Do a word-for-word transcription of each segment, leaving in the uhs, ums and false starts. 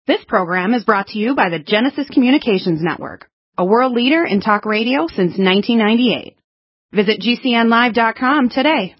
This program is brought to you by the Genesis Communications Network, a world leader in talk radio since nineteen ninety-eight. Visit G C N live dot com today.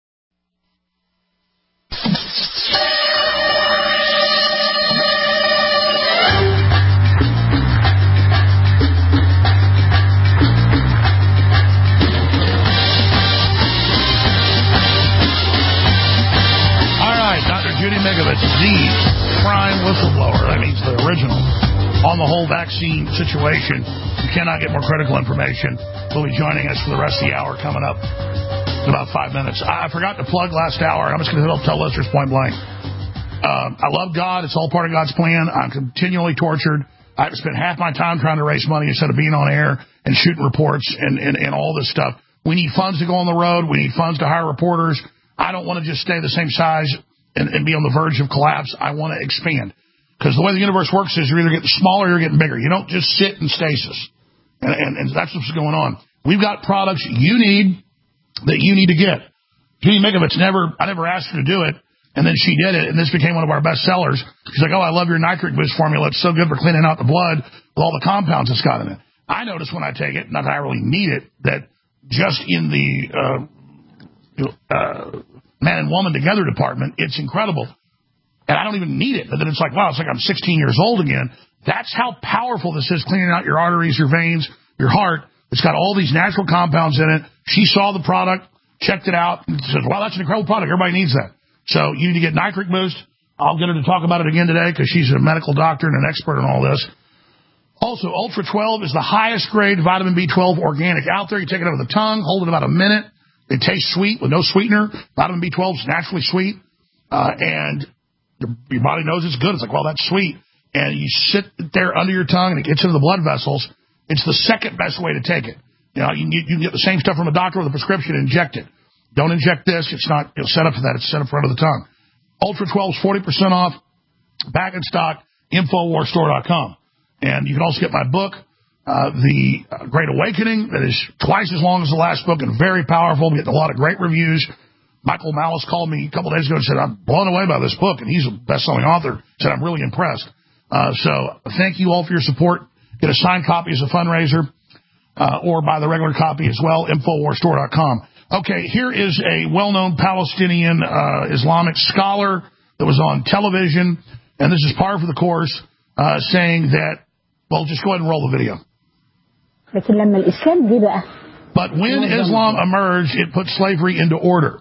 All right, Doctor Judy Mikovits, the prime whistleblower, that means the original, on the whole vaccine situation. You cannot get more critical information. Will be joining us for the rest of the hour coming up in about five minutes. I forgot to plug last hour. I'm just going to tell listeners point blank. Um, I love God. It's all part of God's plan. I'm continually tortured. I have to spend half my time trying to raise money instead of being on air and shooting reports and, and, and all this stuff. We need funds to go on the road. We need funds to hire reporters. I don't want to just stay the same size and, and be on the verge of collapse. I want to expand. Because the way the universe works is you're either getting smaller or you're getting bigger. You don't just sit in stasis. And, and, and that's what's going on. We've got products you need that you need to get. Judy Mikovits never, I never asked her to do it, and then she did it, and this became one of our best sellers. She's like, oh, I love your nitric boost formula. It's so good for cleaning out the blood with all the compounds it's got in it. I notice when I take it, not that I really need it, that just in the uh, uh, man and woman together department, it's incredible. And I don't even need it. But then it's like, wow, it's like I'm sixteen years old again. That's how powerful this is, cleaning out your arteries, your veins, your heart. It's got all these natural compounds in it. She saw the product, checked it out, and said, wow, that's an incredible product. Everybody needs that. So you need to get Nitric Boost. I'll get her to talk about it again today because she's a medical doctor and an expert in all this. Also, Ultra twelve is the highest grade vitamin B twelve organic out there. You take it over the tongue, hold it about a minute. It tastes sweet with no sweetener. Vitamin B twelve is naturally sweet. Uh, and your, your body knows it's good. It's like, well, that's sweet. And you sit there under your tongue and it gets into the blood vessels. It's the second best way to take it. You know, you, you can get the same stuff from a doctor with a prescription and inject it. Don't inject this. It's not you know, set up for that. It's set up for under the tongue. Ultra twelve is forty percent off. Back in stock. Infowars store dot com. And you can also get my book, uh, The Great Awakening, that is twice as long as the last book and very powerful. I'm getting a lot of great reviews. Michael Malice called me a couple days ago and said, I'm blown away by this book. And he's a best-selling author. Said, I'm really impressed. Uh, so thank you all for your support. Get a signed copy as a fundraiser uh, or buy the regular copy as well, Infowars store dot com. Okay, here is a well-known Palestinian uh, Islamic scholar that was on television, and this is par for the course, uh, saying that, well, just go ahead and roll the video. But when Islam emerged, it put slavery into order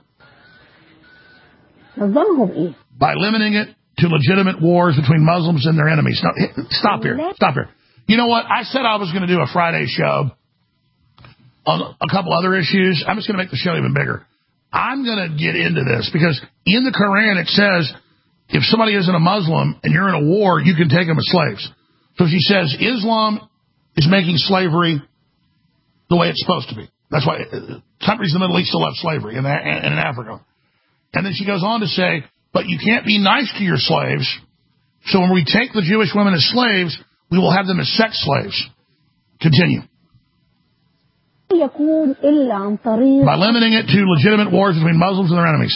by limiting it to legitimate wars between Muslims and their enemies. Now, stop here. Stop here. You know what? I said I was going to do a Friday show on a couple other issues. I'm just going to make the show even bigger. I'm going to get into this because in the Quran it says if somebody isn't a Muslim and you're in a war, you can take them as slaves. So she says Islam is making slavery the way it's supposed to be. That's why countries in the Middle East still have slavery and in Africa. And then she goes on to say, but you can't be nice to your slaves. So when we take the Jewish women as slaves, we will have them as sex slaves. Continue. By limiting it to legitimate wars between Muslims and their enemies.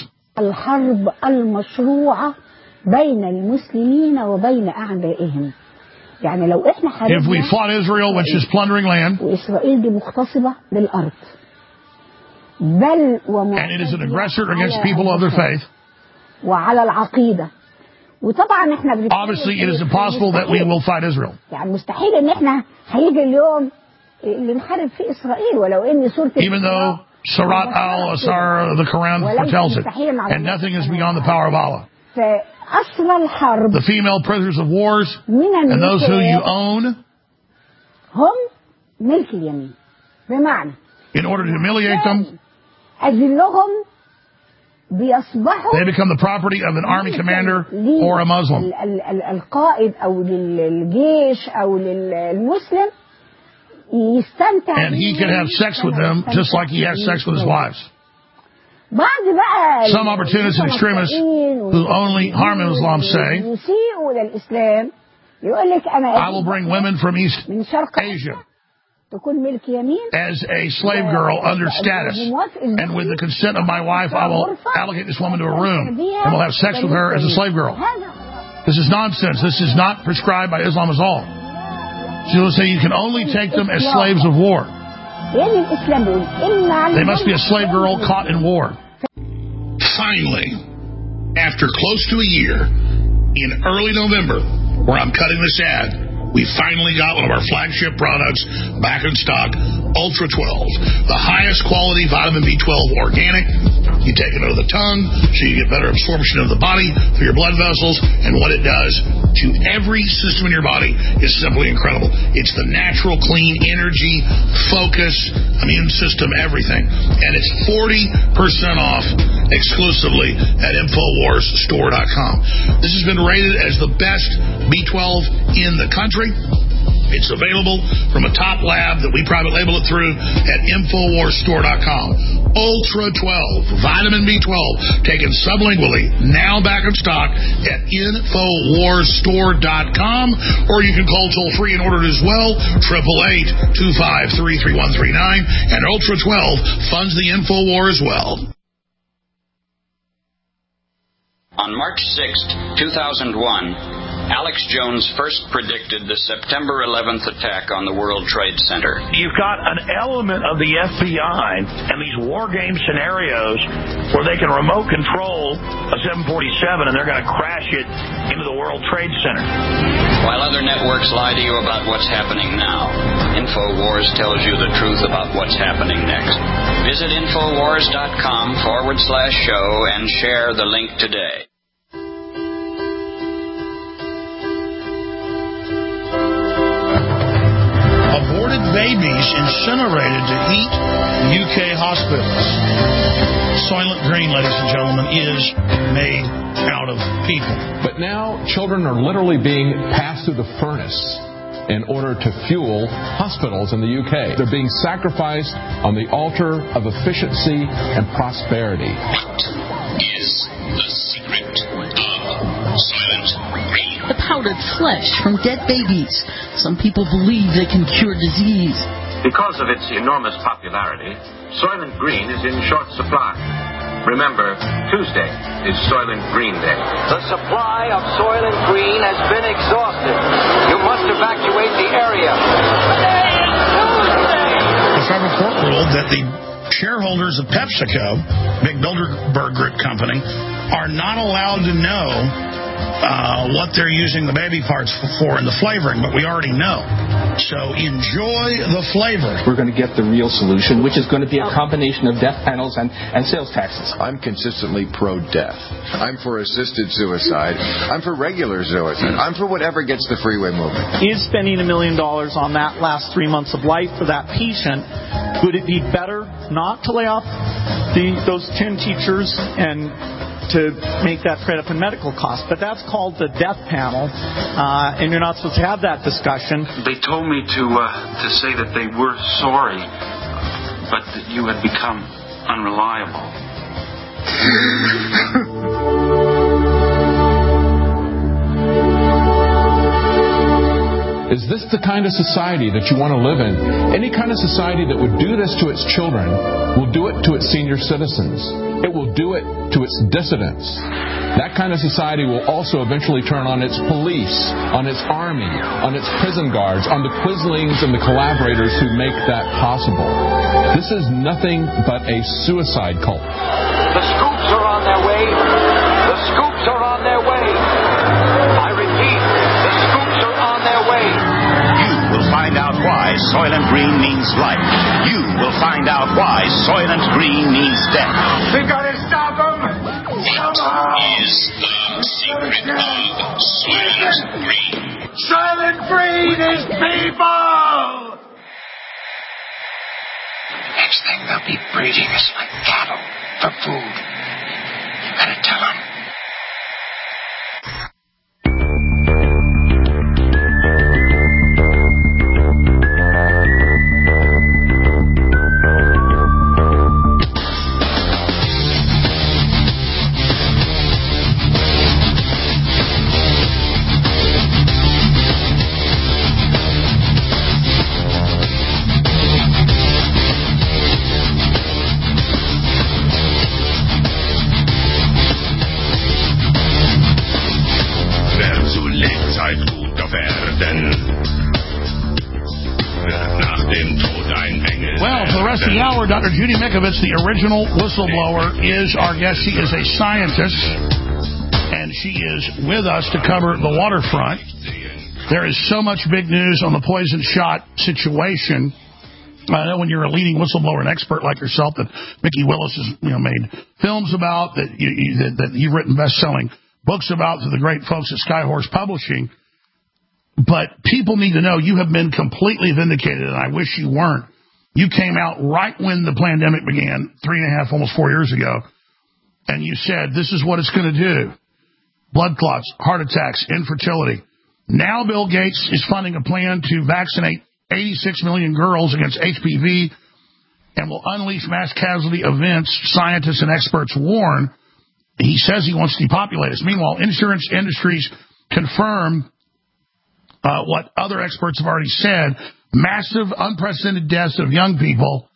If we fought Israel, which is plundering land, and it is an aggressor against people of their faith, obviously it is impossible that we will fight Israel. Even though Surat al-Asar, the Quran foretells it, and nothing is beyond the power of Allah. The female prisoners of wars and those who you own, in order to humiliate them, they become the property of an army commander or a Muslim. And he can have sex with them just like he has sex with his wives. Some opportunists and extremists who only harm Islam say, I will bring women from East Asia as a slave girl under status, and with the consent of my wife, I will allocate this woman to a room and will have sex with her as a slave girl. This is nonsense. This is not prescribed by Islam at all. So you'll say you can only take them as slaves of war. They must be a slave girl caught in war. Finally, after close to a year, in early November, where I'm cutting this ad, we finally got one of our flagship products back in stock, Ultra twelve, the highest quality vitamin B twelve organic. You take it over the tongue so you get better absorption of the body through your blood vessels, and what it does to every system in your body is simply incredible. It's the natural, clean energy, focus, immune system, everything. And it's forty percent off exclusively at Infowars Store dot com. This has been rated as the best B twelve in the country. It's available from a top lab that we private label it through at Infowars Store dot com. Ultra twelve, vitamin B twelve, taken sublingually, now back in stock at Infowars Store dot com, or you can call toll free and order it as well, eight eight eight, two five three, three one three nine, and Ultra twelve funds the Infowar as well. On March sixth, two thousand one, Alex Jones first predicted the September eleventh attack on the World Trade Center. You've got an element of the F B I and these war game scenarios where they can remote control a seven forty-seven and they're going to crash it into the World Trade Center. While other networks lie to you about what's happening now, InfoWars tells you the truth about what's happening next. Visit Infowars.com forward slash show and share the link today. Aborted babies incinerated to heat U K hospitals. Soylent Green, ladies and gentlemen, is made out of people. But now children are literally being passed through the furnace in order to fuel hospitals in the U K. They're being sacrificed on the altar of efficiency and prosperity. What is the secret of Soylent Green? The powdered flesh from dead babies. Some people believe they can cure disease. Because of its enormous popularity, Soylent Green is in short supply. Remember, Tuesday is Soylent Green Day. The supply of Soylent Green has been exhausted. You must evacuate the area. Today is Tuesday! The federal court ruled that the shareholders of PepsiCo, big Bilderberg Group company, are not allowed to know uh, what they're using the baby parts for in the flavoring, but we already know. So enjoy the flavor. We're going to get the real solution, which is going to be a combination of death panels and, and sales taxes. I'm consistently pro-death. I'm for assisted suicide. I'm for regular suicide. I'm for whatever gets the freeway moving. Is spending a million dollars on that last three months of life for that patient, would it be better not to lay off the, those ten teachers and to make that spread up in medical costs? But that's called the death panel, uh, and you're not supposed to have that discussion. They told me to uh, to say that they were sorry, but that you had become unreliable. Is this the kind of society that you want to live in? Any kind of society that would do this to its children will do it to its senior citizens. It will do it to its dissidents. That kind of society will also eventually turn on its police, on its army, on its prison guards, on the Quislings and the collaborators who make that possible. This is nothing but a suicide cult. The scoops are on their way. The scoops are on their way. I repeat, the scoops are on their way. You will find out why Soylent Green means life. You will find out why Soylent Green means death. We gotta stop them! What is the secret of Soylent Green? Soylent Green is people! Next thing they'll be breeding us like cattle for food. You better tell them. Well, for the rest of the hour, Doctor Judy Mikovits, the original whistleblower, is our guest. She is a scientist, and she is with us to cover the waterfront. There is so much big news on the poison shot situation. I know when you're a leading whistleblower and expert like yourself that Mickey Willis has you know, made films about, that, you, you, that, that you've written best-selling books about to the great folks at Skyhorse Publishing. But people need to know you have been completely vindicated, and I wish you weren't. You came out right when the pandemic began, three and a half, almost four years ago, and you said, this is what it's going to do. Blood clots, heart attacks, infertility. Now Bill Gates is funding a plan to vaccinate eighty-six million girls against H P V and will unleash mass casualty events, scientists and experts warn. He says he wants to depopulate us. Meanwhile, insurance industries confirm uh, what other experts have already said, massive, unprecedented deaths of young people,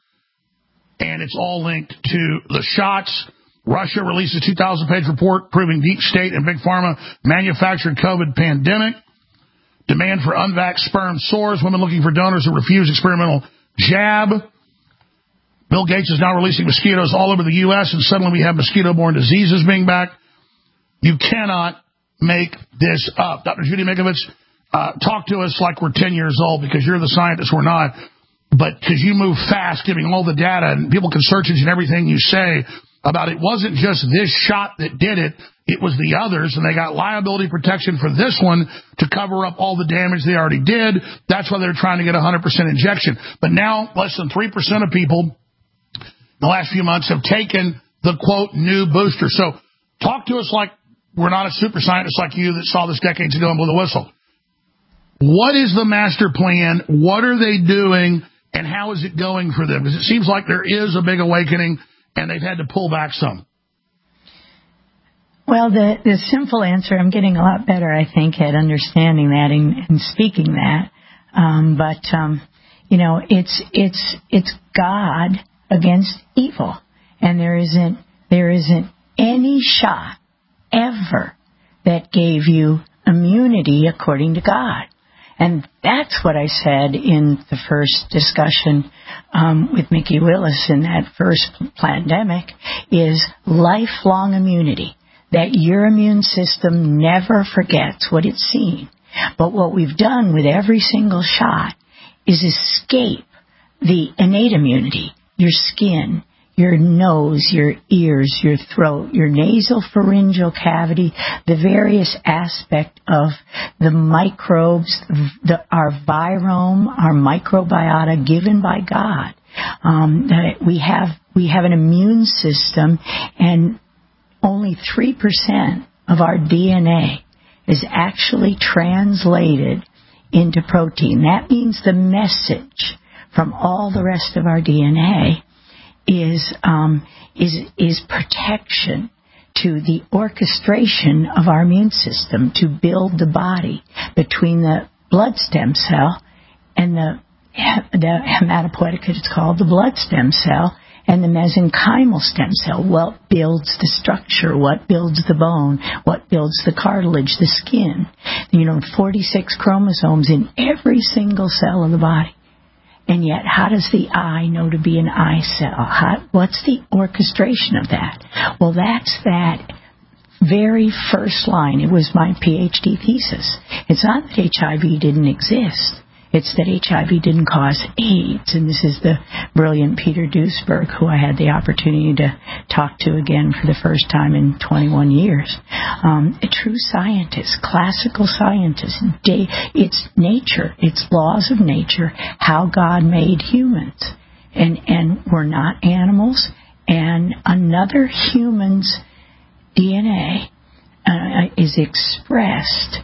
and it's all linked to the shots. Russia releases a two thousand page report proving deep state and big pharma manufactured COVID pandemic. Demand for unvaxxed sperm soars. Women looking for donors who refuse experimental jab. Bill Gates is now releasing mosquitoes all over the U S, and suddenly we have mosquito-borne diseases being back. You cannot make this up. Doctor Judy Mikovits, uh, talk to us like we're ten years old, because you're the scientist, we're not. But because you move fast, giving all the data, and people can search engine everything you say about it wasn't just this shot that did it. It was the others, and they got liability protection for this one to cover up all the damage they already did. That's why they're trying to get one hundred percent injection. But now less than three percent of people in the last few months have taken the, quote, new booster. So talk to us like we're not a super scientist like you that saw this decades ago and blew the whistle. What is the master plan? What are they doing? And how is it going for them? Because it seems like there is a big awakening, and they've had to pull back some. Well, the, the simple answer, I'm getting a lot better, I think, at understanding that and, and speaking that. Um, but, um, you know, it's, it's, it's God against evil. And there isn't, there isn't any shot ever that gave you immunity according to God. And that's what I said in the first discussion um, with Mickey Willis in that first pandemic, is lifelong immunity. That your immune system never forgets what it's seen. But what we've done with every single shot is escape the innate immunity, your skin, your nose, your ears, your throat, your nasopharyngeal cavity, the various aspect of the microbes, the, our virome, our microbiota given by God. Um, that we have we have an immune system, and only three percent of our D N A is actually translated into protein. That means the message from all the rest of our D N A is um, is is protection to the orchestration of our immune system to build the body between the blood stem cell and the the hematopoietic, it's called the blood stem cell, and the mesenchymal stem cell. What builds the structure? What builds the bone? What builds the cartilage, the skin? You know, forty-six chromosomes in every single cell of the body. And yet, how does the eye know to be an eye cell? How, what's the orchestration of that? Well, that's that very first line. It was my PhD thesis. It's not that H I V didn't exist. It's that H I V didn't cause AIDS. And this is the brilliant Peter Duesberg, who I had the opportunity to talk to again for the first time in twenty-one years. Um, a true scientist, classical scientist. Day, it's nature. It's laws of nature, how God made humans. And, and we're not animals. And another human's D N A uh, is expressed.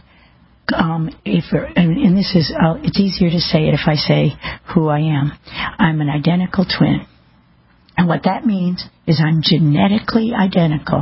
Um, if and, and this is, uh, it's easier to say it if I say who I am. I'm an identical twin. And what that means is I'm genetically identical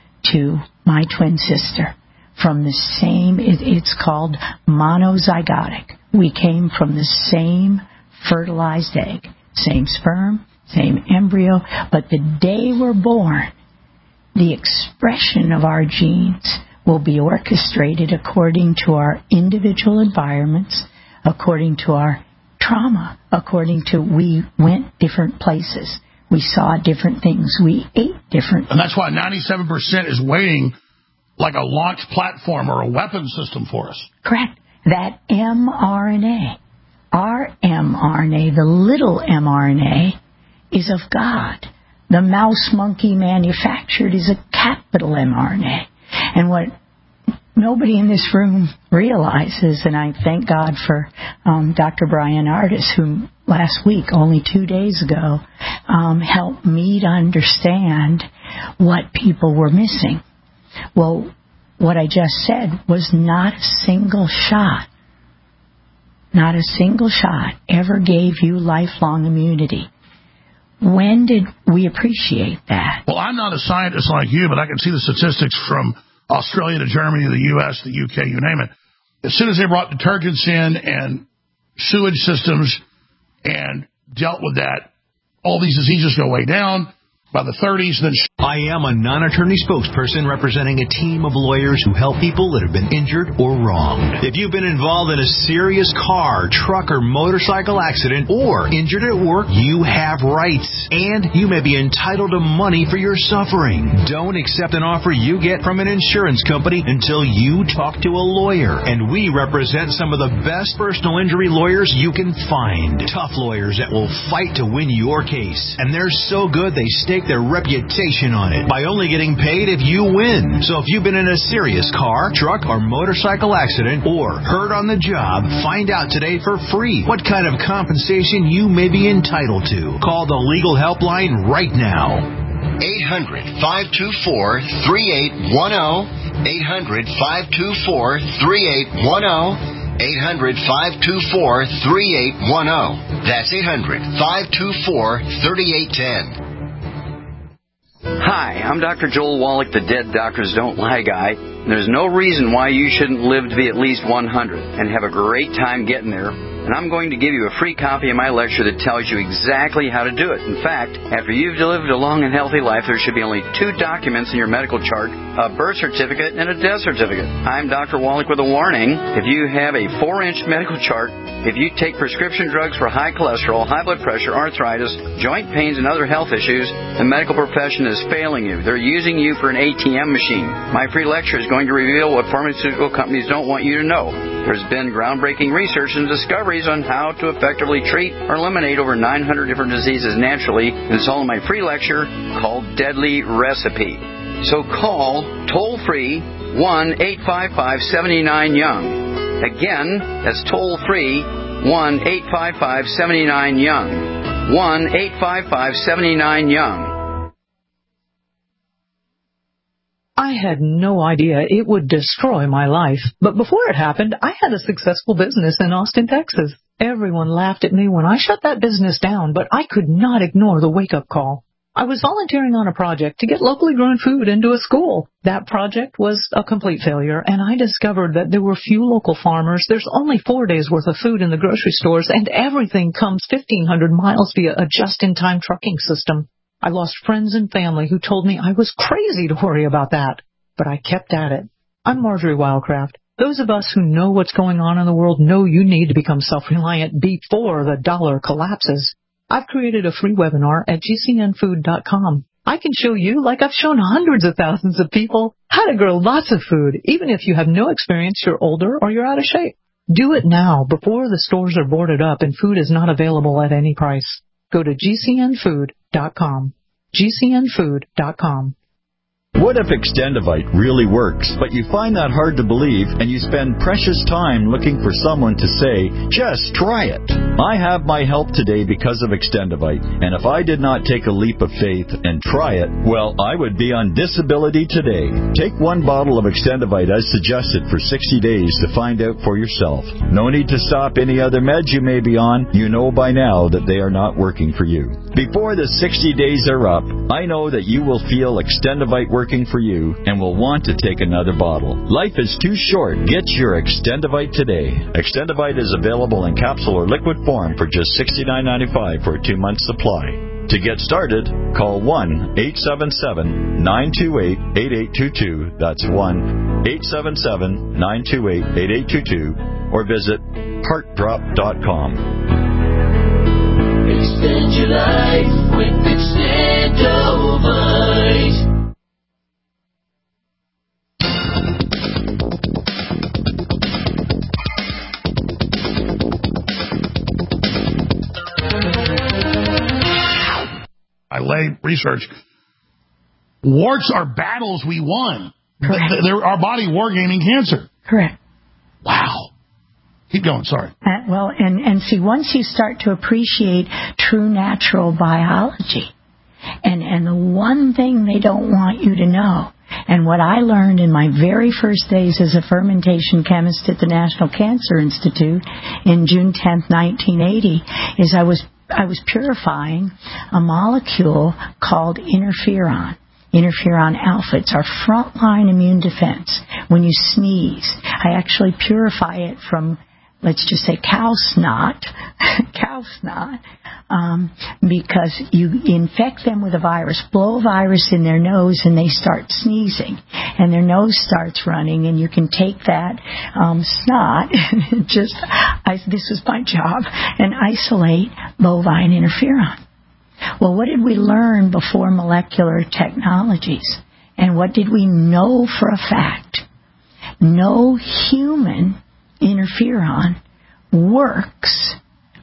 to my twin sister from the same, it, it's called monozygotic. We came from the same fertilized egg, same sperm, same embryo, but the day we're born, the expression of our genes will be orchestrated according to our individual environments, according to our trauma, according to we went different places. We saw different things. We ate different. And that's why ninety-seven percent is waiting like a launch platform or a weapon system for us. Correct. That mRNA, our mRNA, the little mRNA, is of God. The mouse monkey manufactured is a capital mRNA. And what nobody in this room realizes, and I thank God for um, Doctor Brian Ardis, who last week, only two days ago, um, helped me to understand what people were missing. Well, what I just said was not a single shot, not a single shot ever gave you lifelong immunity. When did we appreciate that? Well, I'm not a scientist like you, but I can see the statistics from Australia to Germany, the U S, the U K, you name it. As soon as they brought detergents in and sewage systems and dealt with that, all these diseases go way down. By the thirties, then... I am a non-attorney spokesperson representing a team of lawyers who help people that have been injured or wronged. If you've been involved in a serious car, truck, or motorcycle accident, or injured at work, you have rights, and you may be entitled to money for your suffering. Don't accept an offer you get from an insurance company until you talk to a lawyer, and we represent some of the best personal injury lawyers you can find. Tough lawyers that will fight to win your case, and they're so good they stake their reputation on it by only getting paid if you win. So if you've been in a serious car, truck, or motorcycle accident or hurt on the job, find out today for free what kind of compensation you may be entitled to. Call the legal helpline right now. eight hundred, five two four, three eight one zero. eight hundred, five two four, three eight one zero. eight hundred, five two four, three eight one zero. That's eight hundred, five two four, three eight one zero. Hi, I'm Doctor Joel Wallach, the Dead Doctors Don't Lie guy. There's no reason why you shouldn't live to be at least one hundred and have a great time getting there. And I'm going to give you a free copy of my lecture that tells you exactly how to do it. In fact, after you've lived a long and healthy life, there should be only two documents in your medical chart, a birth certificate and a death certificate. I'm Doctor Wallach with a warning. If you have a four-inch medical chart, if you take prescription drugs for high cholesterol, high blood pressure, arthritis, joint pains, and other health issues, the medical profession is failing you. They're using you for an A T M machine. My free lecture is going to reveal what pharmaceutical companies don't want you to know. There's been groundbreaking research and discoveries on how to effectively treat or eliminate over nine hundred different diseases naturally, and it's all in my free lecture called Deadly Recipe. So call toll-free one eight five five, seven nine young. Again, that's toll-free one eight five five, seven nine young. one eight five five, seven nine young. I had no idea it would destroy my life, but before it happened, I had a successful business in Austin, Texas. Everyone laughed at me when I shut that business down, but I could not ignore the wake-up call. I was volunteering on a project to get locally grown food into a school. That project was a complete failure, and I discovered that there were few local farmers, there's only four days' worth of food in the grocery stores, and everything comes fifteen hundred miles via a just-in-time trucking system. I lost friends and family who told me I was crazy to worry about that, but I kept at it. I'm Marjorie Wildcraft. Those of us who know what's going on in the world know you need to become self-reliant before the dollar collapses. I've created a free webinar at G C N food dot com. I can show you, like I've shown hundreds of thousands of people, how to grow lots of food, even if you have no experience, you're older, or you're out of shape. Do it now, before the stores are boarded up and food is not available at any price. Go to G C N food dot com. G C N food dot com. What if Extendivite really works, but you find that hard to believe and you spend precious time looking for someone to say, just try it? I have my help today because of Extendivite, and if I did not take a leap of faith and try it, well, I would be on disability today. Take one bottle of Extendivite as suggested for sixty days to find out for yourself. No need to stop any other meds you may be on. You know by now that they are not working for you. Before the sixty days are up, I know that you will feel Extendivite working for you and will want to take another bottle. Life is too short. Get your Extendivite today. Extendivite is available in capsule or liquid form for just sixty-nine ninety-five for a two-month supply. To get started, call one eight seven seven, nine two eight, eight eight two two. That's one eight seven seven, nine two eight, eight eight two two. Or visit heart drop dot com. Extend your life with Extendovite. I lay research. Warts are battles we won. Correct. They're our body wargaming cancer. Correct. Wow. Keep going, sorry. Uh, well, and, and see, once you start to appreciate true natural biology, and, and the one thing they don't want you to know, and what I learned in my very first days as a fermentation chemist at the National Cancer Institute in June tenth, nineteen eighty, is I was I was purifying a molecule called interferon. Interferon alpha. It's our frontline immune defense. When you sneeze, I actually purify it from, let's just say, cow snot, cow snot, um, because you infect them with a virus, blow a virus in their nose, and they start sneezing, and their nose starts running, and you can take that um, snot and just, I, this was my job, and isolate bovine interferon. Well, what did we learn before molecular technologies? And what did we know for a fact? No human interferon works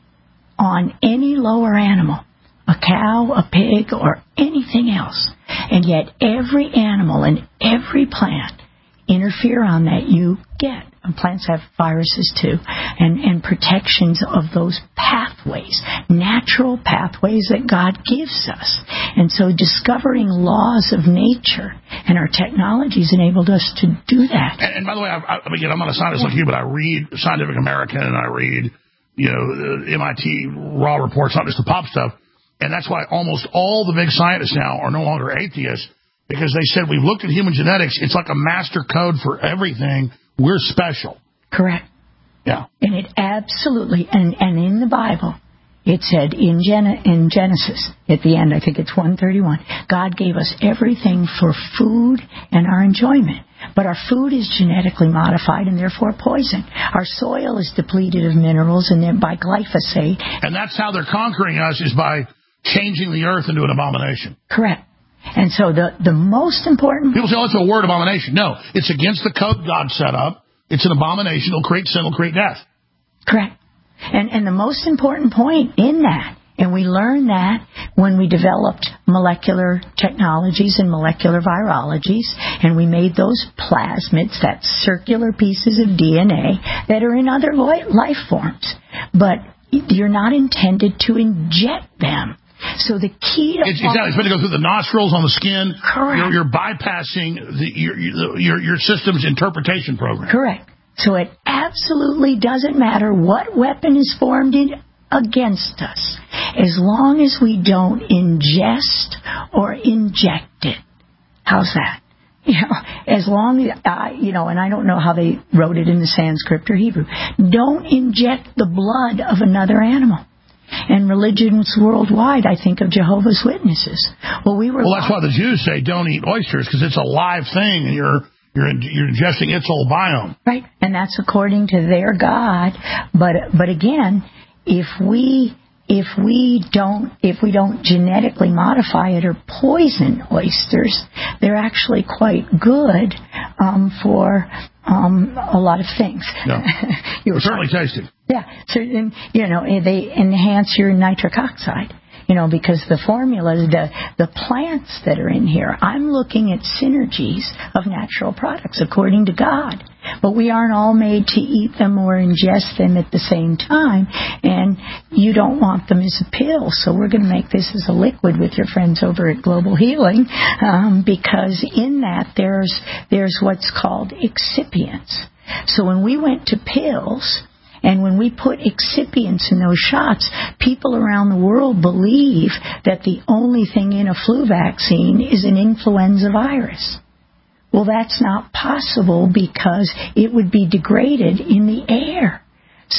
on any lower animal, a cow, a pig, or anything else. And yet every animal and every plant, interferon that you get, and plants have viruses too, and, and protections of those pathways, natural pathways that God gives us. And so discovering laws of nature and our technologies enabled us to do that. And, and by the way, I, I, again, I'm not a scientist like you, but I read Scientific American and I read, you know, M I T raw reports, not just the pop stuff. And that's why almost all the big scientists now are no longer atheists, because they said, we've looked at human genetics. It's like a master code for everything. We're special. Correct. Yeah. And it absolutely, and, and in the Bible, it said in, Gen- in Genesis, at the end, I think it's one thirty-one, God gave us everything for food and our enjoyment. But our food is genetically modified and therefore poison. Our soil is depleted of minerals and then by glyphosate. And that's how they're conquering us, is by changing the earth into an abomination. Correct. And so the, the most important... People say, oh, it's a word, abomination. No, it's against the code God set up. It's an abomination. It'll create sin. It'll create death. Correct. And, and the most important point in that, and we learned that when we developed molecular technologies and molecular virologies, and we made those plasmids, that circular pieces of D N A that are in other life forms. But you're not intended to inject them. So the key to... It's, exactly. It's going to go through the nostrils, on the skin. Correct. You're, you're bypassing the, your, your, your system's interpretation program. Correct. So it absolutely doesn't matter what weapon is formed in, against us, as long as we don't ingest or inject it. How's that? You know, as long as, uh, you know, and I don't know how they wrote it in the Sanskrit or Hebrew. Don't inject the blood of another animal. And religions worldwide, I think of Jehovah's Witnesses. Well, we were. Well, that's why the Jews say don't eat oysters, because it's a live thing, and you're you're you're ingesting its whole biome. Right, and that's according to their God. But but again, if we if we don't if we don't genetically modify it or poison oysters, they're actually quite good um, for um, a lot of things. Yeah. You're certainly tasty. Yeah, so, and, you know, they enhance your nitric oxide, you know, because the formulas, the, the plants that are in here, I'm looking at synergies of natural products according to God. But we aren't all made to eat them or ingest them at the same time, and you don't want them as a pill. So we're going to make this as a liquid with your friends over at Global Healing, um, because in that there's there's what's called excipients. So when we went to pills, and when we put excipients in those shots, people around the world believe that the only thing in a flu vaccine is an influenza virus. Well, that's not possible because it would be degraded in the air.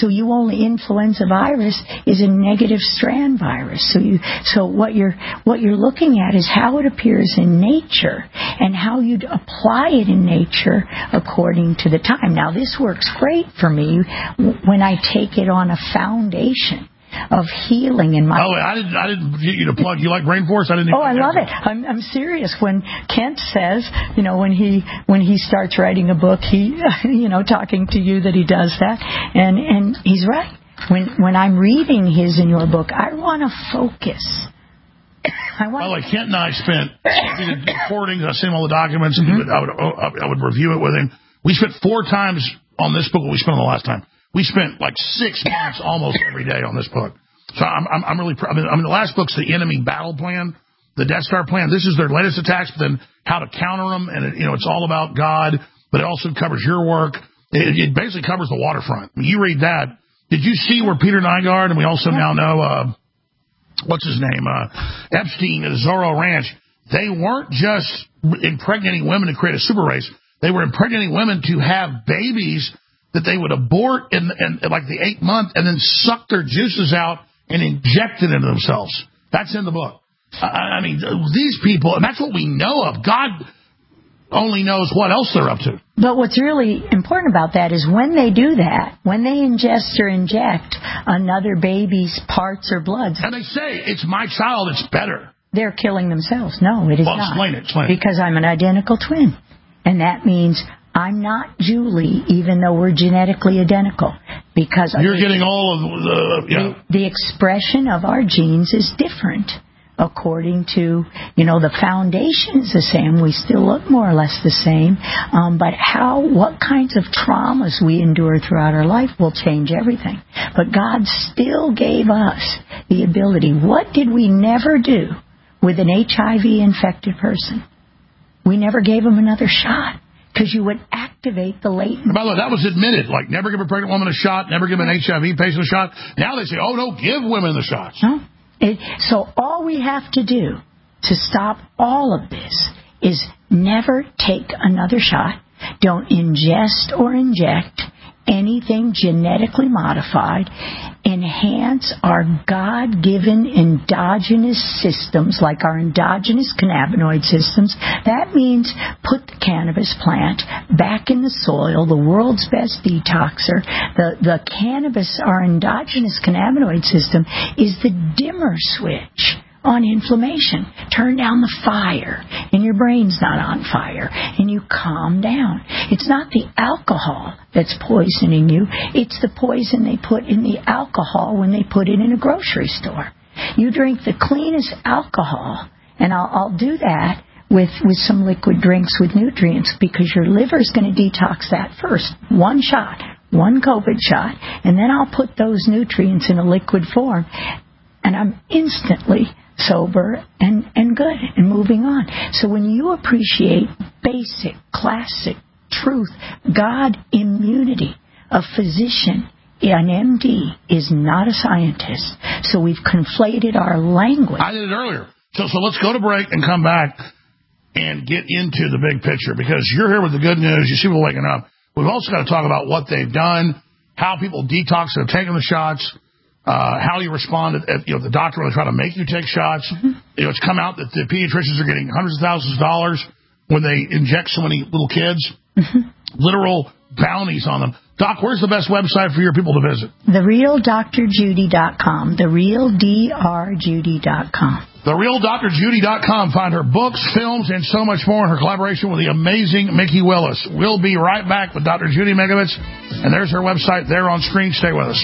So you only influenza virus is a negative strand virus. So you, so what you're what you're looking at is how it appears in nature and how you'd apply it in nature according to the time. Now, this works great for me when I take it on a foundation of healing in my... Oh, I didn't, I didn't get you to plug. You like Brain Force? I didn't even... Oh, I love it. I'm, I'm serious. When Kent says, you know, when he when he starts writing a book, he, you know, talking to you that he does that, and and he's right. When when I'm reading his in your book, I want to focus. I want. By the way, Kent and I spent we did recordings. I sent him all the documents, and mm-hmm. I would I would review it with him. We spent four times on this book what we spent on the last time. We spent like six months almost every day on this book. So I'm, I'm, I'm really proud. I mean, I mean, the last book's the enemy battle plan, the Death Star plan. This is their latest attacks, but then how to counter them. And, it, you know, it's all about God, but it also covers your work. It, it basically covers the waterfront. When you read that, did you see where Peter Nygaard, and we also now know, uh, what's his name, uh, Epstein at Zorro Ranch, they weren't just impregnating women to create a super race. They were impregnating women to have babies that they would abort in, in, in like the eighth month and then suck their juices out and inject it into themselves. That's in the book. I, I mean, these people, and that's what we know of. God only knows what else they're up to. But what's really important about that is when they do that, when they ingest or inject another baby's parts or bloods. And they say, it's my child, it's better. They're killing themselves. No, it is well, not. Explain it, explain it. Because I'm an identical twin. And that means I'm not Julie, even though we're genetically identical. Because you're the, getting all of the, yeah. the the expression of our genes is different according to, you know, the foundation is the same. We still look more or less the same. Um, but how, what kinds of traumas we endure throughout our life will change everything. But God still gave us the ability. What did we never do with an H I V-infected person? We never gave them another shot. Because you would activate the latent... By the way, that was admitted. Like, never give a pregnant woman a shot, never give an H I V patient a shot. Now they say, oh, no, give women the shots. No. It, so all we have to do to stop all of this is never take another shot. Don't ingest or inject anything genetically modified. Enhance our God-given endogenous systems, like our endogenous cannabinoid systems. That means put the cannabis plant back in the soil, the world's best detoxer. The, the cannabis, our endogenous cannabinoid system, is the dimmer switch on inflammation. Turn down the fire, and your brain's not on fire, and you calm down. It's not the alcohol that's poisoning you. It's the poison they put in the alcohol when they put it in a grocery store. You drink the cleanest alcohol, and I'll, I'll do that with, with some liquid drinks with nutrients, because your liver's going to detox that first. One shot, one COVID shot, and then I'll put those nutrients in a liquid form, and I'm instantly sober and, and good and moving on. So when you appreciate basic, classic truth, God immunity, a physician, an M D, is not a scientist. So we've conflated our language. I did it earlier. So, so let's go to break and come back and get into the big picture, because you're here with the good news. You see people waking up. We've also got to talk about what they've done, how people detox that have taken the shots, Uh, how you respond at, you know, the doctor when they try to make you take shots. Mm-hmm. You know, it's come out that the pediatricians are getting hundreds of thousands of dollars when they inject so many little kids. Mm-hmm. Literal bounties on them. Doc, where's the best website for your people to visit? the real dr judy dot com. the real dr judy dot com. the real dr judy dot com. Find her books, films, and so much more in her collaboration with the amazing Mickey Willis. We'll be right back with Doctor Judy Mikovits, and there's her website there on screen. Stay with us.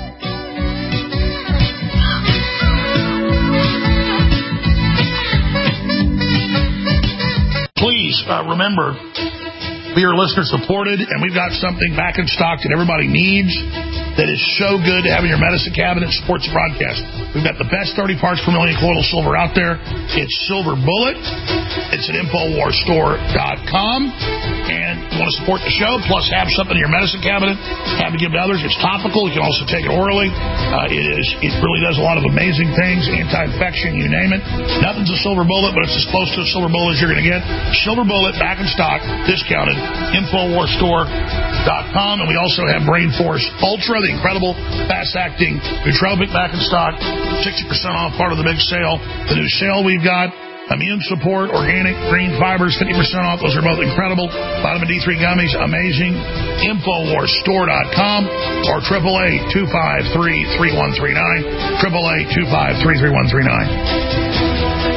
Please uh, remember, we are listener supported, and we've got something back in stock that everybody needs that is so good to have in your medicine cabinet. Supports the broadcast. We've got the best thirty parts per million colloidal silver out there. It's Silver Bullet. It's at Infowars Store dot com. And you want to support the show, plus have something in your medicine cabinet, have to give to others. It's topical. You can also take it orally. Uh, it is. It really does a lot of amazing things, anti-infection, you name it. Nothing's a silver bullet, but it's as close to a silver bullet as you're going to get. Silver Bullet, back in stock, discounted, Infowars Store dot com. And we also have Brain Force Ultra. the incredible fast-acting nootropic back in stock, sixty percent off, part of the big sale. The new sale we've got, immune support, organic green fibers, fifty percent off. Those are both incredible. Vitamin D three gummies, amazing. Infowars Store dot com or eight eight eight, two five three, three one three nine. eight eight eight, two five three, three one three nine.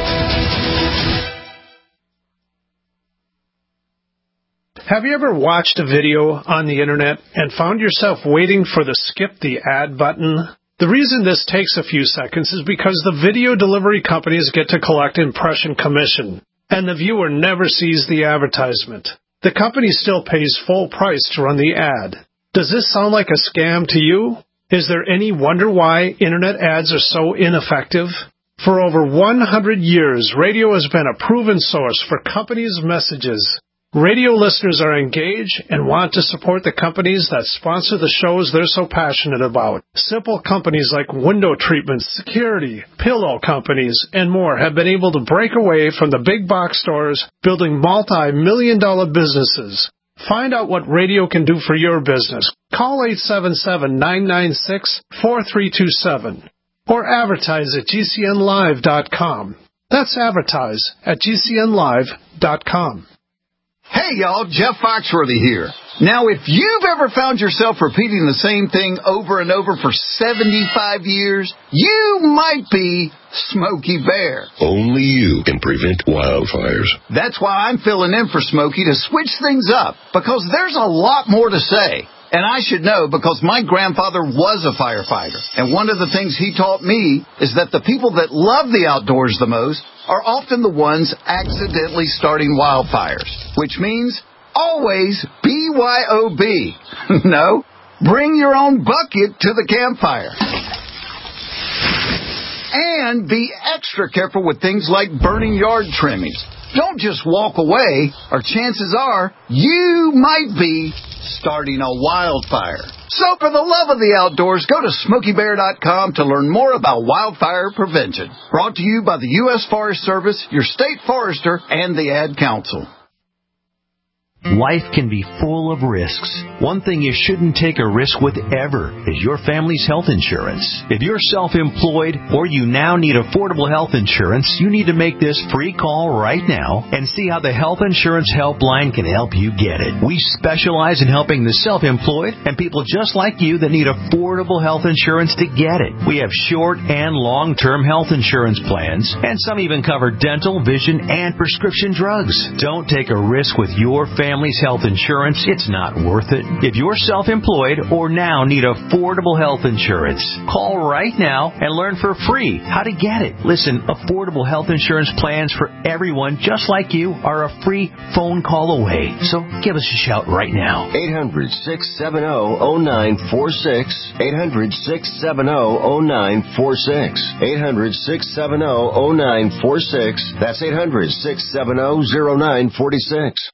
Have you ever watched a video on the internet and found yourself waiting for the skip the ad button? The reason this takes a few seconds is because the video delivery companies get to collect impression commission, and the viewer never sees the advertisement. The company still pays full price to run the ad. Does this sound like a scam to you? Is there any wonder why internet ads are so ineffective? For over one hundred years, radio has been a proven source for companies' messages. Radio listeners are engaged and want to support the companies that sponsor the shows they're so passionate about. Simple companies like window treatments, security, pillow companies, and more have been able to break away from the big box stores, building multi-million dollar businesses. Find out what radio can do for your business. Call eight seven seven, nine nine six, four three two seven or advertise at G C N live dot com. That's advertise at G C N live dot com. Hey, y'all, Jeff Foxworthy here. Now, if you've ever found yourself repeating the same thing over and over for seventy-five years, you might be Smokey Bear. Only you can prevent wildfires. That's why I'm filling in for Smokey to switch things up, because there's a lot more to say. And I should know because my grandfather was a firefighter. And one of the things he taught me is that the people that love the outdoors the most are often the ones accidentally starting wildfires. Which means always B Y O B. No, bring your own bucket to the campfire. And be extra careful with things like burning yard trimmings. Don't just walk away, or chances are you might be starting a wildfire. So for the love of the outdoors, go to Smokey Bear dot com to learn more about wildfire prevention. Brought to you by the U S Forest Service, your state forester, and the Ad Council. Life can be full of risks. One thing you shouldn't take a risk with ever is your family's health insurance. If you're self-employed or you now need affordable health insurance, you need to make this free call right now and see how the Health Insurance Helpline can help you get it. We specialize in helping the self-employed and people just like you that need affordable health insurance to get it. We have short and long-term health insurance plans, and some even cover dental, vision, and prescription drugs. Don't take a risk with your family. Family's health insurance, it's not worth it. If you're self-employed or now need affordable health insurance, call right now and learn for free how to get it. Listen, affordable health insurance plans for everyone just like you are a free phone call away. So give us a shout right now. eight hundred, six seven zero, zero nine four six. eight hundred, six seven zero, zero nine four six. eight hundred, six seven zero, zero nine four six. That's eight hundred, six seven zero, zero nine four six.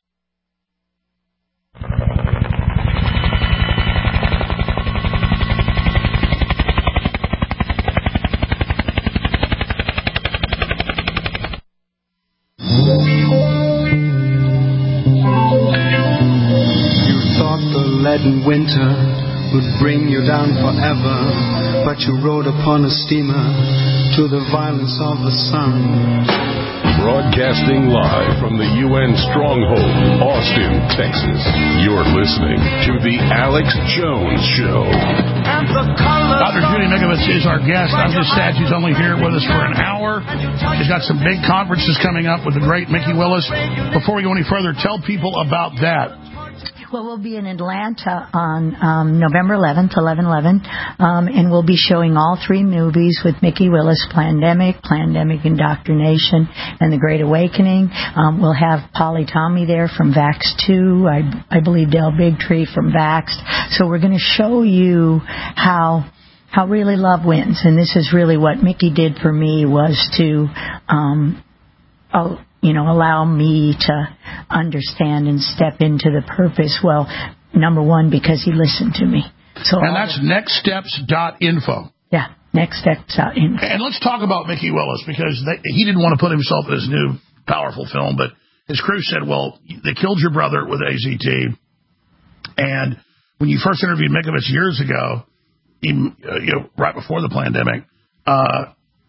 Leaden winter would bring you down forever, but you rode upon a steamer to the violence of the sun. Broadcasting live from the U N Stronghold, Austin, Texas. You're listening to The Alex Jones Show. Doctor Judy Mikovits is our guest. I'm just sad she's only here with us for an hour. She's got some big conferences coming up with the great Mickey Willis. Before we go any further, tell people about that. Well, we'll be in Atlanta on um, November eleventh, eleven eleven, um, and we'll be showing all three movies with Mickey Willis, Plandemic, Plandemic Indoctrination, and The Great Awakening. Um, we'll have Polly Tommy there from Vax two, I, I believe Del Bigtree from Vax. So we're going to show you how... how really love wins. And this is really what Mickey did for me, was to... Um, oh, you know, allow me to understand and step into the purpose. Well, number one, because he listened to me. So and that's next steps dot info. Yeah, next steps dot info. And let's talk about Mickey Willis, because they, he didn't want to put himself in his new powerful film, but his crew said, well, they killed your brother with A Z T. And when you first interviewed Mikovits years ago, even, uh, you know, right before the pandemic, uh,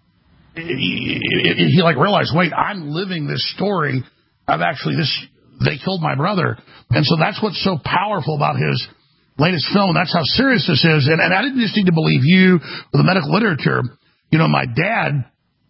he, he, he like realized, wait, I'm living this story. I've actually this. They killed my brother, and so that's what's so powerful about his latest film. And that's how serious this is. And, and I didn't just need to believe you or the medical literature. You know, my dad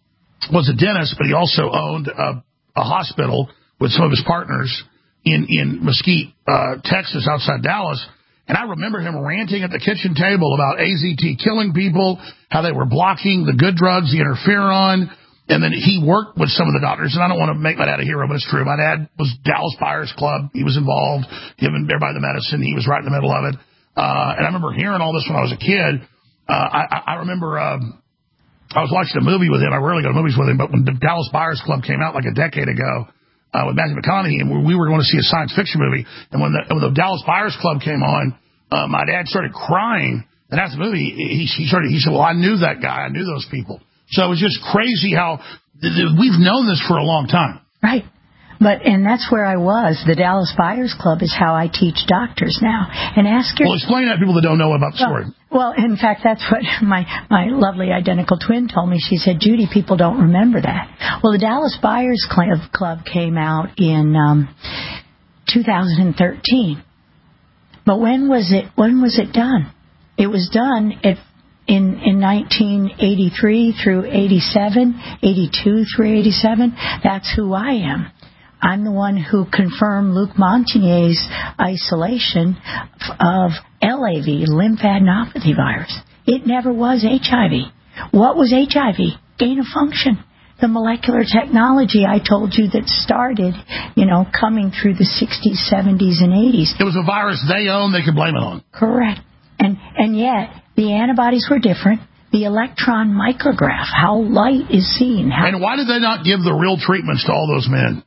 was a dentist, but he also owned a, a hospital with some of his partners in in Mesquite, uh, Texas, outside Dallas. And I remember him ranting at the kitchen table about A Z T killing people, how they were blocking the good drugs, the interferon. And then he worked with some of the doctors. And I don't want to make my dad a hero, but it's true. My dad was Dallas Buyers Club. He was involved, giving everybody the medicine. He was right in the middle of it. Uh, and I remember hearing all this when I was a kid. Uh, I, I remember um, I was watching a movie with him. I rarely go to movies with him, but when the Dallas Buyers Club came out like a decade ago, Uh, with Matthew McConaughey, and we were going to see a science fiction movie. And when the, when the Dallas Buyers Club came on, uh, my dad started crying. And after the movie, he, he started. He said, "Well, I knew that guy. I knew those people." So it was just crazy how th- th- we've known this for a long time. Right. But, and that's where I was. The Dallas Buyers Club is how I teach doctors now. And ask your... Well, explain that to people that don't know about the story. Well, well, in fact, that's what my, my lovely identical twin told me. She said, Judy, people don't remember that. Well, the Dallas Buyers Club came out in um, two thousand thirteen. But when was it, when was it done? It was done at In, in nineteen eighty-three through eighty-seven, eighty-two through eighty-seven. That's who I am. I'm the one who confirmed Luc Montagnier's isolation of L A V, lymphadenopathy virus. It never was H I V. What was H I V? Gain of function. The molecular technology I told you that started, you know, coming through the sixties, seventies, and eighties. It was a virus they own, they could blame it on. Correct. And and yet, the antibodies were different. The electron micrograph, how light is seen. How and why did they not give the real treatments to all those men?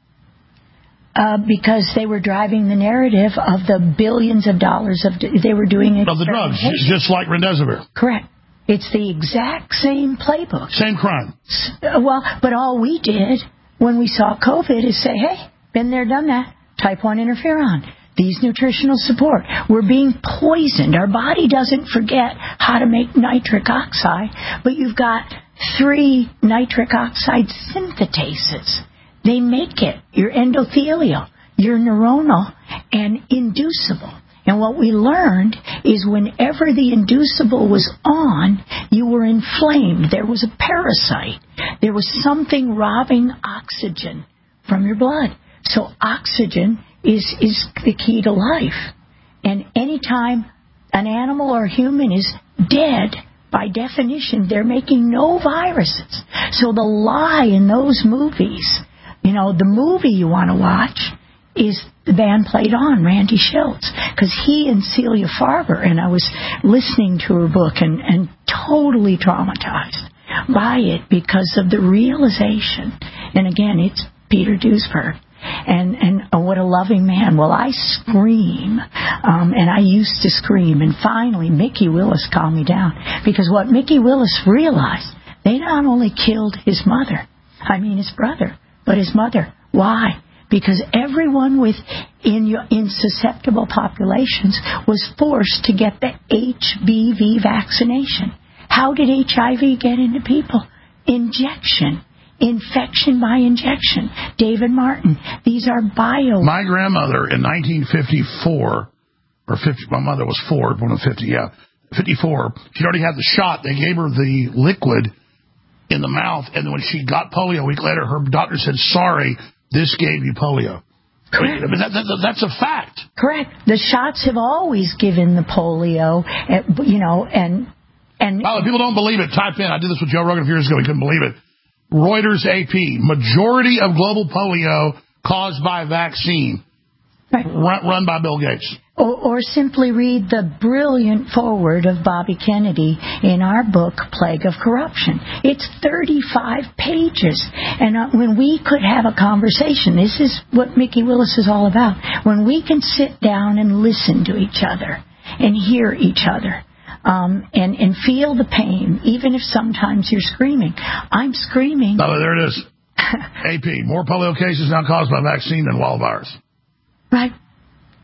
Uh, because they were driving the narrative of the billions of dollars of they were doing it of the drugs, just like Remdesivir. Correct. It's the exact same playbook. Same crime. Well, but all we did when we saw COVID is say, hey, been there, done that. Type one interferon. These nutritional support. We're being poisoned. Our body doesn't forget how to make nitric oxide, but you've got three nitric oxide synthetases. They make it. You're endothelial, you're neuronal, and inducible. And what we learned is whenever the inducible was on, you were inflamed. There was a parasite. There was something robbing oxygen from your blood. So oxygen is, is the key to life. And anytime an animal or human is dead, by definition, they're making no viruses. So the lie in those movies, you know, the movie you want to watch is the band played on, Randy Shilts, because he and Celia Farber, and I was listening to her book and, and totally traumatized by it because of the realization. And again, it's Peter Duesberg. And and oh, what a loving man. Well, I scream, um, and I used to scream. And finally, Mickey Willis calmed me down. Because what Mickey Willis realized, they not only killed his mother, I mean his brother, but his mother. Why? Because everyone with in, in susceptible populations was forced to get the H B V vaccination. How did H I V get into people? Injection. Infection by injection. David Martin. These are bio... My grandmother in nineteen fifty-four, or fifty, my mother was four, born in fifty, yeah, fifty-four, she'd already had the shot. They gave her the liquid in the mouth, and then when she got polio a week later, her doctor said, sorry, this gave you polio. Correct. I mean, that, that, that's a fact. Correct. The shots have always given the polio, you know, and... and oh, if people don't believe it, type in. I did this with Joe Rogan a few years ago. He couldn't believe it. Reuters A P, majority of global polio caused by vaccine, right. run, run by Bill Gates. Or, or simply read the brilliant foreword of Bobby Kennedy in our book, Plague of Corruption. It's thirty-five pages. And uh, when we could have a conversation, this is what Mickey Willis is all about, when we can sit down and listen to each other and hear each other. Um, and, and feel the pain, even if sometimes you're screaming. I'm screaming. Oh, there it is. A P, more polio cases now caused by vaccine than wild virus. Right.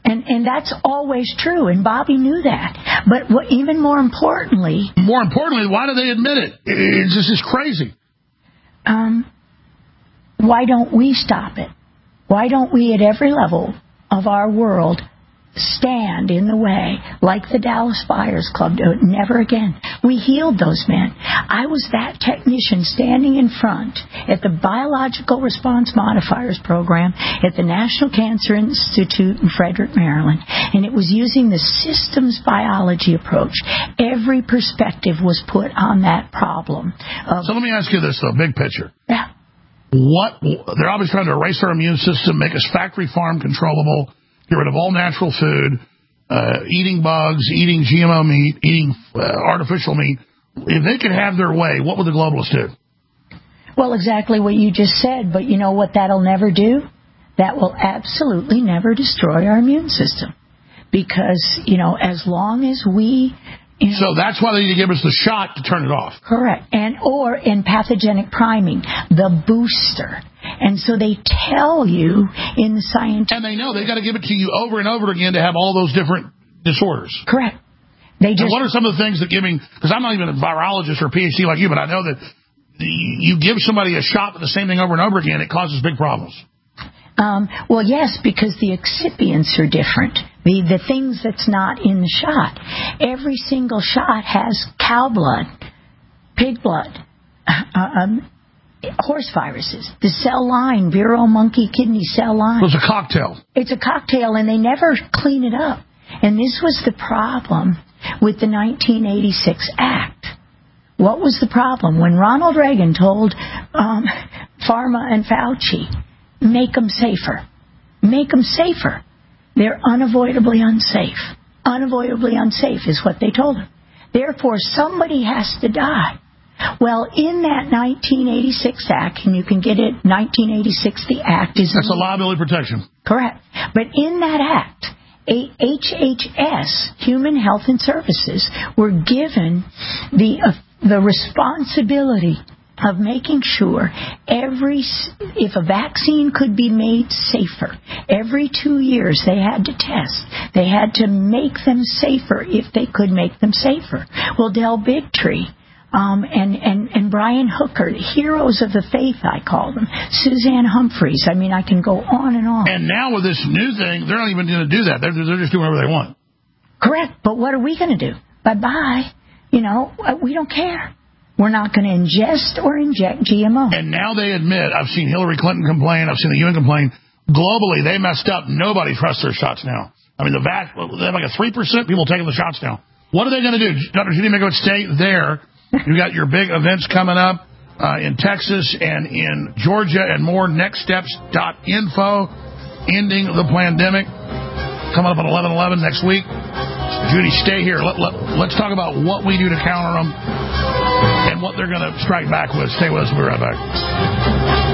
And and that's always true, and Bobby knew that. But what, even more importantly... More importantly, why do they admit it? It's just it's crazy. Um, why don't we stop it? Why don't we, at every level of our world, stand in the way, like the Dallas Buyers Club do it? Never again. We healed those men. I was that technician standing in front at the Biological Response Modifiers program at the National Cancer Institute in Frederick, Maryland, and it was using the systems biology approach. Every perspective was put on that problem. Of, so let me ask you this, though, big picture. Yeah. What they're obviously trying to erase our immune system, make us factory farm controllable, get rid of all natural food, uh, eating bugs, eating G M O meat, eating uh, artificial meat. If they could have their way, what would the globalists do? Well, exactly what you just said, but you know what that'll never do? That will absolutely never destroy our immune system. Because, you know, as long as we... You know, so that's why they need to give us the shot to turn it off. Correct. And or in pathogenic priming, the booster. And so they tell you in the science... And they know they've got to give it to you over and over again to have all those different disorders. Correct. They just... And what are some of the things that giving... Because I'm not even a virologist or a P H D like you, but I know that you give somebody a shot with the same thing over and over again, it causes big problems. Um, well, yes, because the excipients are different. The the things that's not in the shot. Every single shot has cow blood, pig blood, uh, um, horse viruses, the cell line, Vero monkey kidney cell line. So it's a cocktail. It's a cocktail, and they never clean it up. And this was the problem with the nineteen eighty-six Act. What was the problem? When Ronald Reagan told um, Pharma and Fauci, make them safer. Make them safer. They're unavoidably unsafe. Unavoidably unsafe is what they told him. Therefore, somebody has to die. Well, in that nineteen eighty-six Act, and you can get it, nineteen eighty-six, the Act is... That's a liability protection. Correct. But in that Act, H H S, Human Health and Services, were given the uh, the responsibility of making sure every, if a vaccine could be made safer, every two years they had to test. They had to make them safer if they could make them safer. Well, Del Bigtree um, and, and, and Brian Hooker, the heroes of the faith, I call them, Suzanne Humphreys. I mean, I can go on and on. And now with this new thing, they're not even going to do that. They're, they're just doing whatever they want. Correct. But what are we going to do? Bye-bye. You know, we don't care. We're not going to ingest or inject G M O. And now they admit, I've seen Hillary Clinton complain, I've seen the U N complain, globally they messed up. Nobody trusts their shots now. I mean, the vac, they have like a three percent people taking the shots now. What are they going to do? Doctor Judy Mikovits, stay there. You got your big events coming up uh, in Texas and in Georgia and more. next steps dot info, ending the pandemic, coming up on eleven eleven next week. Judy, stay here. Let, let, let's talk about what we do to counter them and what they're going to strike back with. Stay with us. We'll be right back.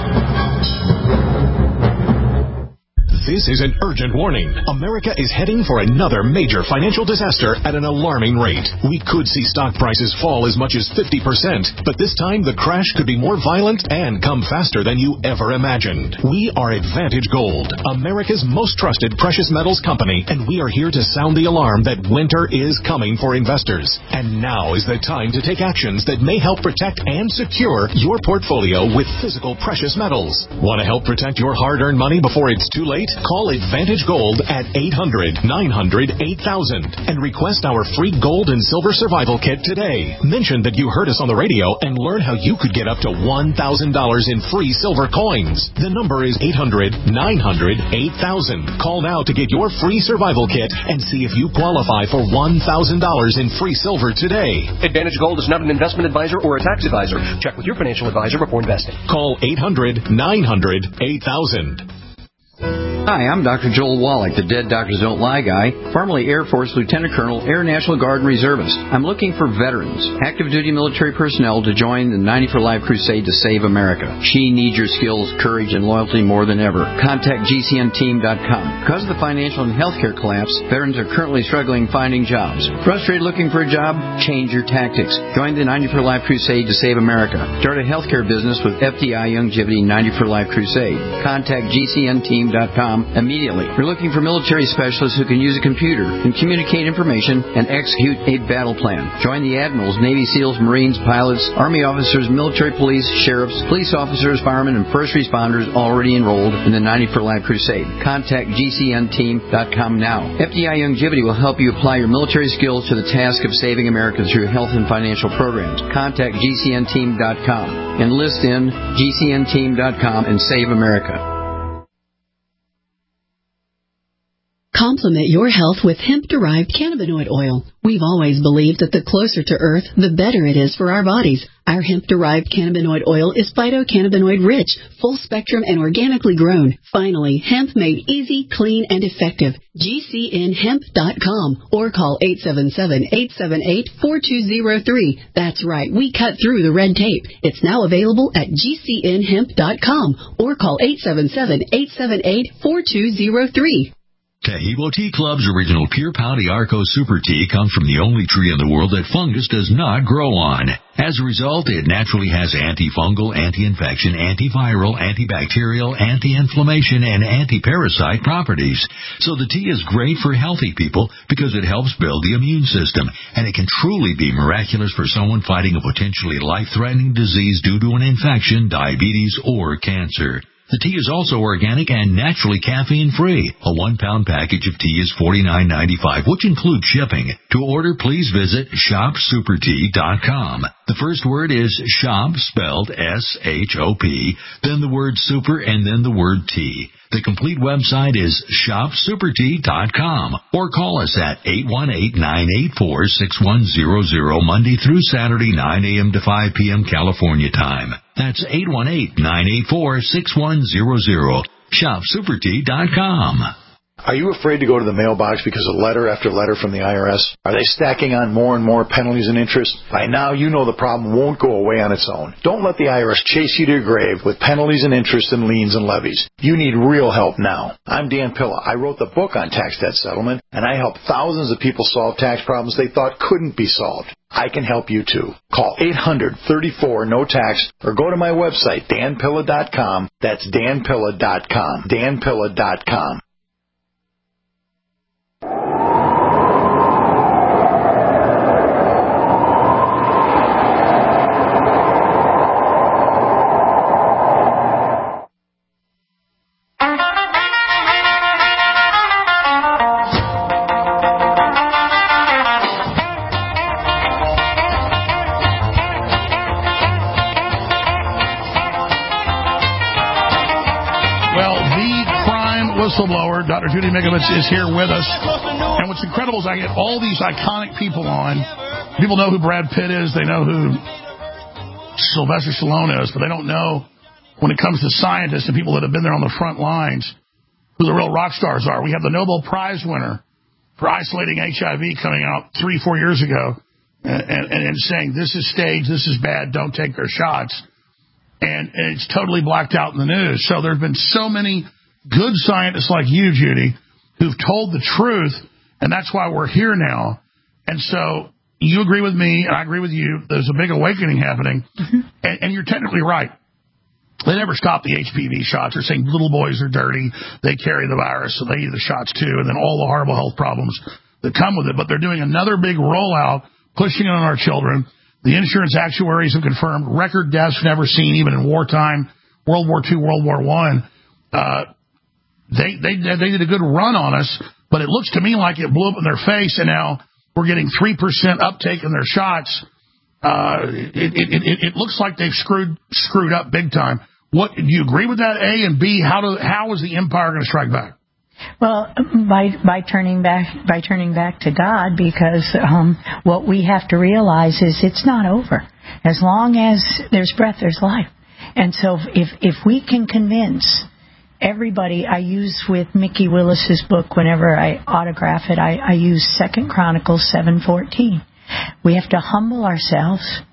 This is an urgent warning. America is heading for another major financial disaster at an alarming rate. We could see stock prices fall as much as fifty percent, but this time the crash could be more violent and come faster than you ever imagined. We are Advantage Gold, America's most trusted precious metals company, and we are here to sound the alarm that winter is coming for investors. And now is the time to take actions that may help protect and secure your portfolio with physical precious metals. Want to help protect your hard-earned money before it's too late? Call Advantage Gold at eight hundred, nine hundred, eight thousand and request our free gold and silver survival kit today. Mention that you heard us on the radio and learn how you could get up to one thousand dollars in free silver coins. The number is eight hundred, nine hundred, eight thousand. Call now to get your free survival kit and see if you qualify for one thousand dollars in free silver today. Advantage Gold is not an investment advisor or a tax advisor. Check with your financial advisor before investing. Call eight hundred, nine hundred, eight thousand. Hi, I'm Doctor Joel Wallach, the Dead Doctors Don't Lie guy, formerly Air Force Lieutenant Colonel, Air National Guard and Reservist. I'm looking for veterans, active duty military personnel to join the ninety for Life crusade to save America. She needs your skills, courage, and loyalty more than ever. Contact G C N team dot com. Because of the financial and healthcare collapse, veterans are currently struggling finding jobs. Frustrated looking for a job? Change your tactics. Join the ninety for Life crusade to save America. Start a healthcare business with F D I Longevity ninety for Life crusade. Contact G C N team dot com. com immediately. We're looking for military specialists who can use a computer and communicate information and execute a battle plan. Join the admirals, Navy SEALs, Marines, pilots, Army officers, military police, sheriffs, police officers, firemen, and first responders already enrolled in the ninety for Life Crusade. Contact G C N team dot com now. F D I Longevity will help you apply your military skills to the task of saving America through health and financial programs. Contact G C N team dot com. Enlist in G C N team dot com and save America. Complement your health with hemp-derived cannabinoid oil. We've always believed that the closer to Earth, the better it is for our bodies. Our hemp-derived cannabinoid oil is phytocannabinoid-rich, full-spectrum, and organically grown. Finally, hemp made easy, clean, and effective. G C N hemp dot com or call eight seven seven, eight seven eight, four two zero three. That's right, we cut through the red tape. It's now available at G C N hemp dot com or call eight seven seven, eight seven eight, four two zero three. Taheebo Tea Club's original Pure Pau d'Arco Super Tea comes from the only tree in the world that fungus does not grow on. As a result, it naturally has antifungal, anti-infection, antiviral, antibacterial, anti-inflammation, and anti-parasite properties. So the tea is great for healthy people because it helps build the immune system, and it can truly be miraculous for someone fighting a potentially life-threatening disease due to an infection, diabetes, or cancer. The tea is also organic and naturally caffeine-free. A one-pound package of tea is forty-nine ninety-five, which includes shipping. To order, please visit shop super tea dot com. The first word is shop, spelled S H O P, then the word super, and then the word tea. The complete website is shop super tea dot com or call us at eight one eight, nine eight four, six one zero zero Monday through Saturday, nine a.m. to five p.m. California time. That's eight one eight, nine eight four, six one zero zero. shop super tea dot com. Are you afraid to go to the mailbox because of letter after letter from the I R S? Are they stacking on more and more penalties and interest? By now, you know the problem won't go away on its own. Don't let the I R S chase you to your grave with penalties and interest and liens and levies. You need real help now. I'm Dan Pilla. I wrote the book on tax debt settlement, and I help thousands of people solve tax problems they thought couldn't be solved. I can help you too. Call eight hundred, thirty-four, no tax or go to my website, dan pilla dot com. That's dan pilla dot com. dan pilla dot com. Whistleblower, Doctor Judy Mikovits is here with us. And what's incredible is I get all these iconic people on. People know who Brad Pitt is. They know who Sylvester Stallone is, but they don't know when it comes to scientists and people that have been there on the front lines who the real rock stars are. We have the Nobel Prize winner for isolating H I V coming out three, four years ago and, and, and saying this is staged, this is bad, don't take their shots. And, and it's totally blacked out in the news. So there have been so many good scientists like you, Judy, who've told the truth, and that's why we're here now. And so you agree with me, and I agree with you. There's a big awakening happening, mm-hmm. and, and you're technically right. They never stop the H P V shots. They're saying little boys are dirty, they carry the virus, so they need the shots too, and then all the horrible health problems that come with it. But they're doing another big rollout, pushing it on our children. The insurance actuaries have confirmed record deaths never seen, even in wartime, World War Two, World War One. Uh, They, they they did a good run on us, but it looks to me like it blew up in their face, and now we're getting three percent uptake in their shots. Uh, it, it, it, it looks like they've screwed screwed up big time. What do you agree with that? A and B, how do how is the empire going to strike back? Well, by by turning back by turning back to God, because um, what we have to realize is it's not over. As long as there's breath, there's life, and so if if we can convince everybody, I use with Mickey Willis's book, whenever I autograph it, I, I use Second Chronicles seven fourteen. We have to humble ourselves,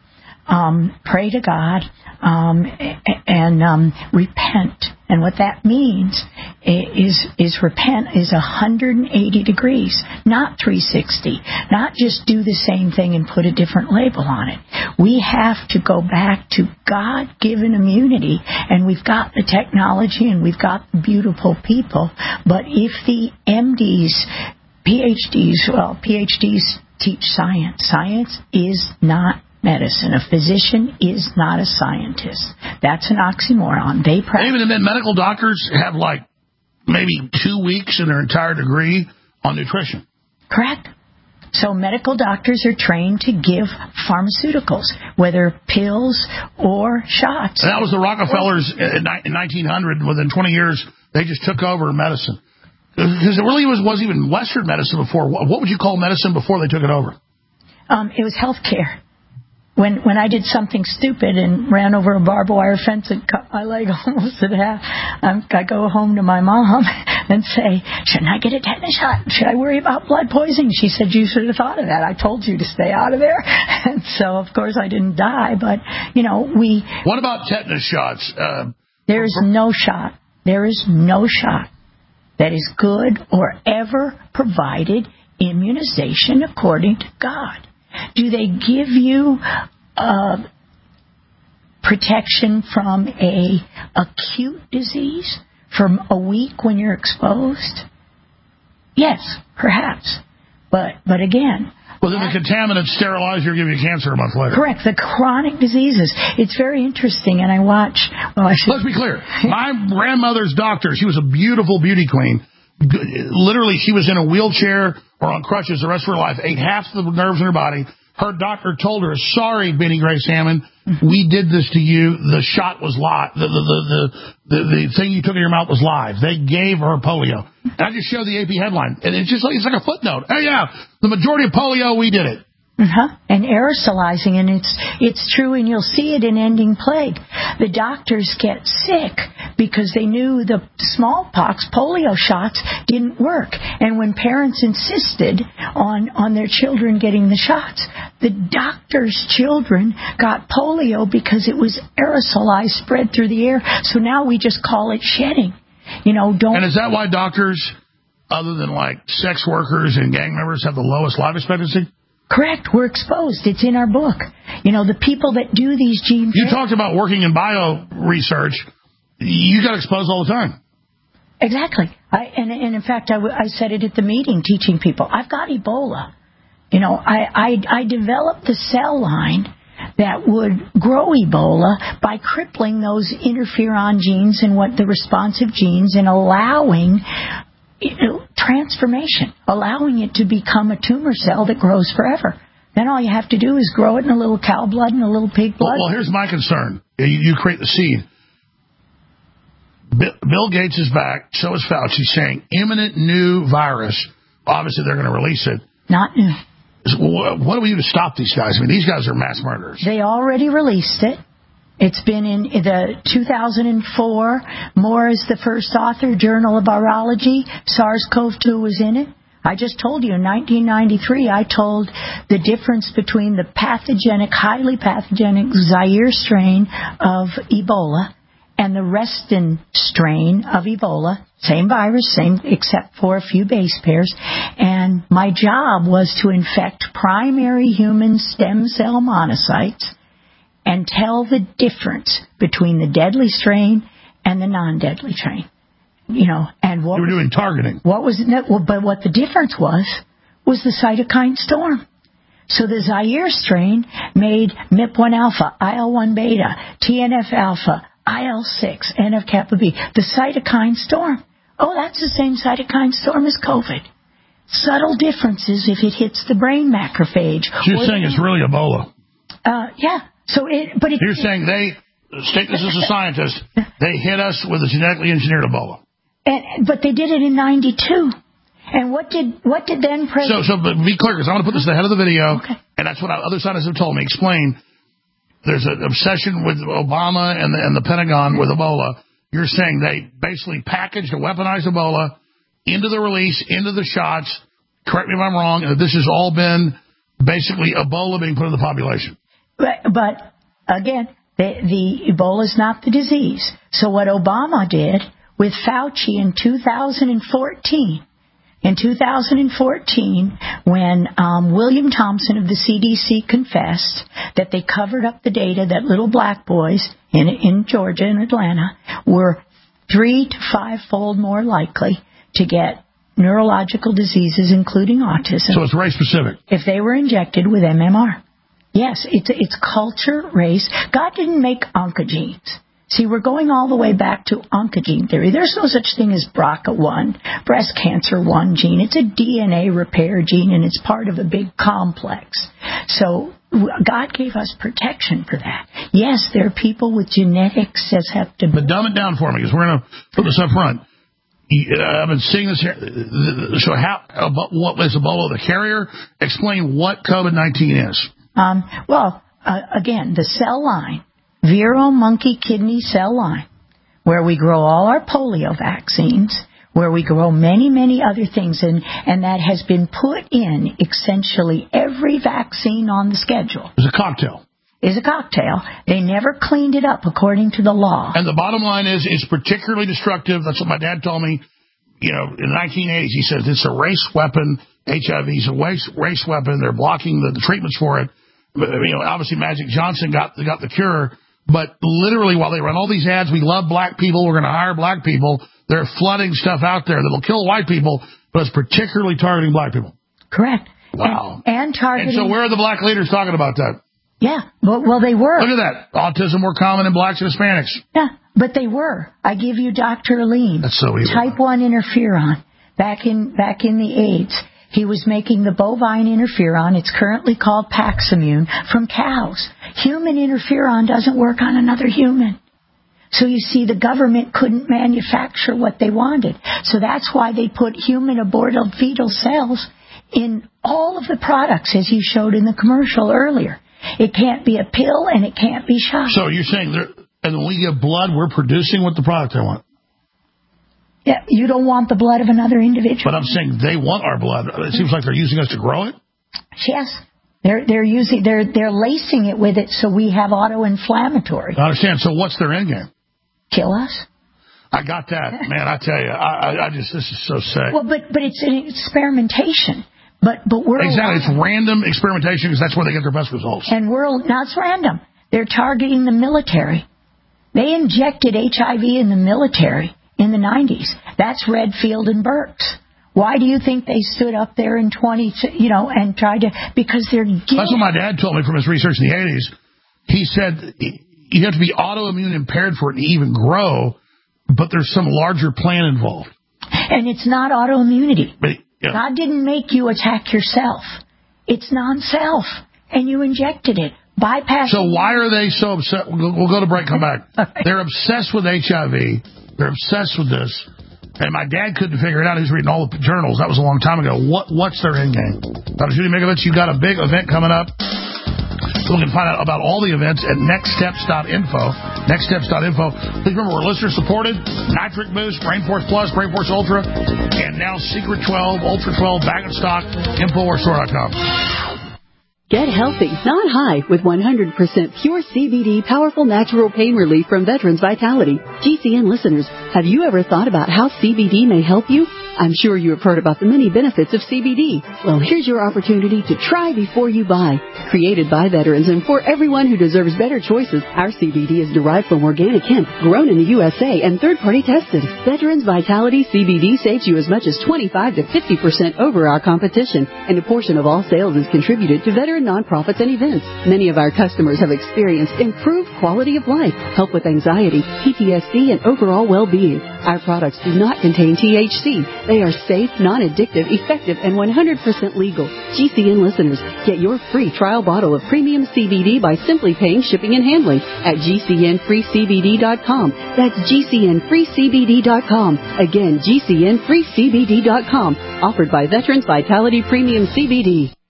um, pray to God, um, and um, repent. And what that means is is repent is one hundred eighty degrees, not three sixty. Not just do the same thing and put a different label on it. We have to go back to God-given immunity, and we've got the technology and we've got the beautiful people. But if the M Ds, P H Ds, well, P H Ds teach science. Science is not medicine. A physician is not a scientist. That's an oxymoron. They practice. Even the medical doctors have like maybe two weeks in their entire degree on nutrition. Correct. So medical doctors are trained to give pharmaceuticals, whether pills or shots. And that was the Rockefellers in nineteen hundred. Within twenty years, they just took over medicine. Because it really was, wasn't even Western medicine before. What would you call medicine before they took it over? Um, it was health care. When when I did something stupid and ran over a barbed wire fence and cut my leg almost in half, um, I go home to my mom and say, shouldn't I get a tetanus shot? Should I worry about blood poisoning? She said, you should have thought of that. I told you to stay out of there. And so, of course, I didn't die. But, you know, we... What about tetanus shots? Uh, there is no shot. There is no shot that is good or ever provided immunization according to God. Do they give you uh, protection from a acute disease, from a week when you're exposed? Yes, perhaps. But but again... Well, then the contaminants sterilize you or give you cancer a month later. Correct. The chronic diseases. It's very interesting, and I watch... Well, I should... Let's be clear. My grandmother's doctor, she was a beautiful beauty queen. Literally, she was in a wheelchair or on crutches the rest of her life, ate half the nerves in her body. Her doctor told her, sorry, Benny Grace Hammond, we did this to you. The shot was live. The, the, the, the, the, the thing you took in your mouth was live. They gave her polio. And I just showed the A P headline. And it's just like, it's like a footnote. Oh, yeah, the majority of polio, we did it. Uh-huh. And aerosolizing, and it's it's true, and you'll see it in Ending Plague. The doctors get sick because they knew the smallpox polio shots didn't work. And when parents insisted on, on their children getting the shots, the doctors' children got polio because it was aerosolized, spread through the air. So now we just call it shedding. You know, don't. And is that why doctors, other than like sex workers and gang members, have the lowest life expectancy? Correct. We're exposed. It's in our book. You know, the people that do these gene... You talked about working in bio research. You got exposed all the time. Exactly. I, and, and in fact, I, I said it at the meeting teaching people. I've got Ebola. You know, I, I, I developed the cell line that would grow Ebola by crippling those interferon genes and what the responsive genes and allowing... transformation, allowing it to become a tumor cell that grows forever. Then all you have to do is grow it in a little cow blood and a little pig blood. Well, well here's my concern. You, you create the seed. Bill Gates is back. So is Fauci, saying imminent new virus. Obviously, they're going to release it. Not new. What do we do to stop these guys? I mean, these guys are mass murderers. They already released it. It's been in the two thousand four, Moore is the first author, Journal of Virology. SARS-CoV two was in it. I just told you in nineteen ninety-three, I told the difference between the pathogenic, highly pathogenic Zaire strain of Ebola and the Reston strain of Ebola. Same virus, same except for a few base pairs. And my job was to infect primary human stem cell monocytes and tell the difference between the deadly strain and the non-deadly strain. You know, and what... You were doing targeting. What was... Well, but what the difference was, was the cytokine storm. So the Zaire strain made M I P one alpha, I L one beta, T N F alpha, I L six, N F kappa B. The cytokine storm. Oh, that's the same cytokine storm as COVID. Subtle differences if it hits the brain macrophage. So you're saying it's really Ebola? Uh, yeah. So it, but it, You're saying they, state this as a scientist, they hit us with a genetically engineered Ebola. And, but they did it in ninety-two. And what did what did then President... So, so but be clear, because I'm going to put this at the head of the video, okay. And that's what other scientists have told me. Explain, there's an obsession with Obama and the, and the Pentagon with Ebola. You're saying they basically packaged a weaponized Ebola into the release, into the shots. Correct me if I'm wrong. This has all been basically Ebola being put in the population. But, but Again, the, the Ebola is not the disease. So what Obama did with Fauci in two thousand fourteen, in two thousand fourteen, when um, William Thompson of the C D C confessed that they covered up the data that little black boys in, in Georgia and Atlanta were three to five-fold more likely to get neurological diseases, including autism. So it's race-specific. If they were injected with M M R. Yes, it's, it's culture, race. God didn't make oncogenes. See, we're going all the way back to oncogene theory. There's no such thing as B R C A one, breast cancer one gene. It's a D N A repair gene, and it's part of a big complex. So God gave us protection for that. Yes, there are people with genetic susceptibility. But dumb it down for me, because we're going to put this up front. I've been seeing this here. So how, what is Ebola the carrier? Explain what COVID nineteen is. Um, well, uh, again, the cell line, Vero monkey kidney cell line, where we grow all our polio vaccines, where we grow many, many other things, and, and that has been put in essentially every vaccine on the schedule. It's a cocktail. Is a cocktail. They never cleaned it up according to the law. And the bottom line is, it's particularly destructive. That's what my dad told me. You know, in the nineteen eighties, he says it's a race weapon. H I V is a race, race weapon. They're blocking the, the treatments for it. But, you know, obviously Magic Johnson got got the cure. But literally, while they run all these ads, we love black people, we're going to hire black people, they're flooding stuff out there that'll kill white people, but it's particularly targeting black people. Correct. Wow. And, and targeting... And so where are the black leaders talking about that? Yeah, but, well, they were. Look at that. Autism more common in blacks and Hispanics. Yeah, but they were. I give you Doctor Aline. That's so evil. Type one interferon. Back in, back in the AIDS, he was making the bovine interferon, it's currently called Paximune, from cows. Human interferon doesn't work on another human. So you see, the government couldn't manufacture what they wanted. So that's why they put human aborted fetal cells in all of the products, as you showed in the commercial earlier. It can't be a pill, and it can't be shot. So you're saying, and when we give blood, we're producing what the product they want? Yeah, you don't want the blood of another individual. But I'm saying they want our blood. It seems like they're using us to grow it. Yes, they're they're using they're they're lacing it with it so we have auto-inflammatory. I understand. So what's their end game? Kill us. I got that, man. I tell you, I, I, I just this is so sick. Well, but but it's an experimentation. But but we're exactly alive. It's random experimentation because that's where they get their best results. And we're not random. They're targeting the military. They injected H I V in the military in the nineties. That's Redfield and Burks. Why do you think they stood up there in twenty, you know, and tried to, because they're guilty. That's what my dad told me from his research in the eighties. He said you have to be autoimmune impaired for it to even grow, but there's some larger plan involved. And it's not autoimmunity. But, yeah. God didn't make you attack yourself. It's non-self, and you injected it. Bypassing. So why are they so upset? We'll, we'll go to break, come back. Right. They're obsessed with H I V. They're obsessed with this. And my dad couldn't figure it out. He was reading all the journals. That was a long time ago. What What's their end game? Doctor Judy Mikovits, you got a big event coming up. So we can find out about all the events at next steps dot info. next steps dot info. Please remember, we're listener-supported. Nitric Boost, Brainforce Plus, Brainforce Ultra, and now Secret twelve, Ultra twelve, back in stock, Infowars Store dot com. Get healthy, not high, with one hundred percent pure C B D powerful natural pain relief from Veterans Vitality. G C N listeners, have you ever thought about how C B D may help you? I'm sure you have heard about the many benefits of C B D. Well, here's your opportunity to try before you buy. Created by veterans and for everyone who deserves better choices, our C B D is derived from organic hemp, grown in the U S A, and third-party tested. Veterans Vitality C B D saves you as much as twenty-five to fifty percent over our competition, and a portion of all sales is contributed to veteran nonprofits and events. Many of our customers have experienced improved quality of life, help with anxiety, P T S D, and overall well-being. Our products do not contain T H C. They are safe, non-addictive, effective, and one hundred percent legal. G C N listeners, get your free trial bottle of premium C B D by simply paying shipping and handling at G C N free C B D dot com. That's G C N free C B D dot com. Again, G C N free C B D dot com. Offered by Veterans Vitality Premium C B D.